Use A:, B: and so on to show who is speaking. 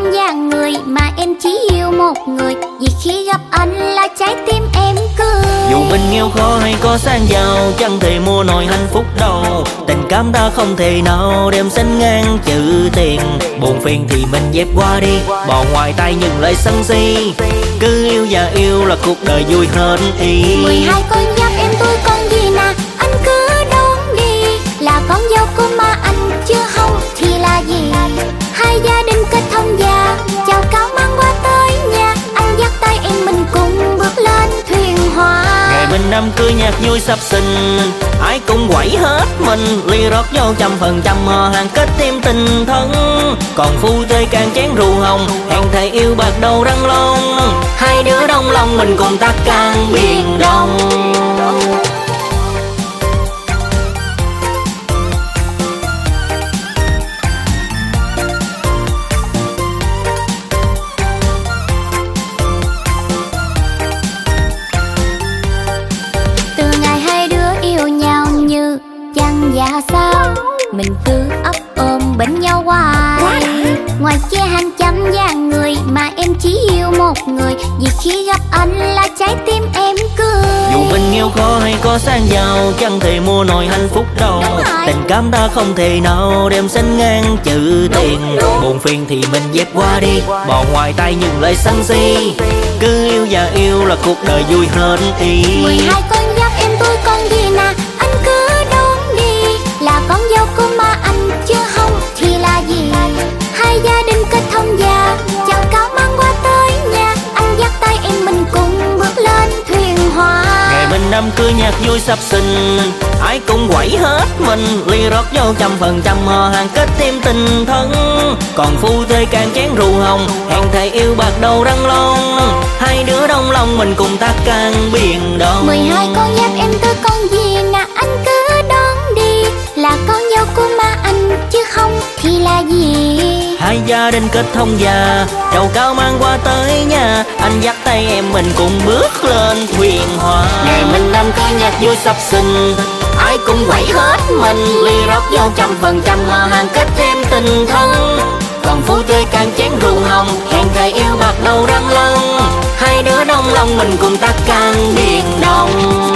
A: trăm ngàn người mà em chỉ yêu một người, vì khi gặp anh là trái tim em cười.
B: Dù mình nghèo khó hay có sang giàu, chẳng thể mua nổi hạnh phúc đâu. Tình cảm ta không thể nào đem sánh ngang chữ tiền. Buồn phiền thì mình dẹp qua đi, bỏ ngoài tay những lời sân si. Cứ yêu và yêu là cuộc đời vui hơn ý.
A: 12 con giáp em tôi con gì nè, anh cứ đón đi. Là con dâu của mà anh chưa hông thì là gì? Hai gia đình kết thông gia, chào cáo mang qua tới nhà. Anh dắt tay em mình cùng bước lên thuyền hoa.
B: Ngày mình năm cưới nhạc vui sắp sinh, ai cũng quẩy hết mình. Ly rót vô 100% họ hàng kết thêm tình thân. Còn phu thê càng chén rượu hồng, hẹn thầy yêu bạc đầu răng long. Hai đứa đông lòng mình cùng ta càng biển đông.
A: Dạ sao mình cứ ấp ôm bên nhau hoài. Ngoài kia hàng trăm ngàn người mà em chỉ yêu một người, vì khi gặp anh là trái tim em cười.
B: Dù mình nghèo khó hay có sang giàu, chẳng thể mua nổi hạnh phúc đâu. Tình cảm ta không thể nào đem sánh ngang chữ tiền. Buồn phiền thì mình dẹp qua đi, bỏ ngoài tay những lời sân si. Cứ yêu và yêu là cuộc đời vui hơn ý.
A: 12 con giáp em tôi con gì nè, anh cứ đón đi. Là con dâu của mà anh chưa hông thì là gì? Hai gia đình kết thông gia, chào cáo mang qua tới nhà. Anh dắt tay em mình cùng bước lên thuyền hoa.
B: Ngày mình năm cưới nhạc vui sắp sinh, ai cũng quẩy hết mình. Ly rót vô 100% họ hàng kết thêm tình thân. Còn phu thê càng chén rượu hồng, hẹn thầy yêu bạc đầu răng long. Hai đứa đông lòng mình cùng ta càng biển đông.
A: 12 con giáp em tôi con gì nè, anh cứ đón đi. Là con dâu của mà anh chứ không thì là gì?
B: Hai gia đình kết thông gia, trầu cao mang qua tới nhà. Anh dắt tay em mình cùng bước lên thuyền hoa. Ngày mình năm cưới nhạc vui sắp sinh, ai cũng quẩy hết mình. Ly rót vô 100% họ hàng kết thêm tình thân. Còn phu thê càng chén rượu hồng, hẹn thầy yêu bạc đầu răng long. Hai đứa đông lòng mình cùng ta càng biển đông.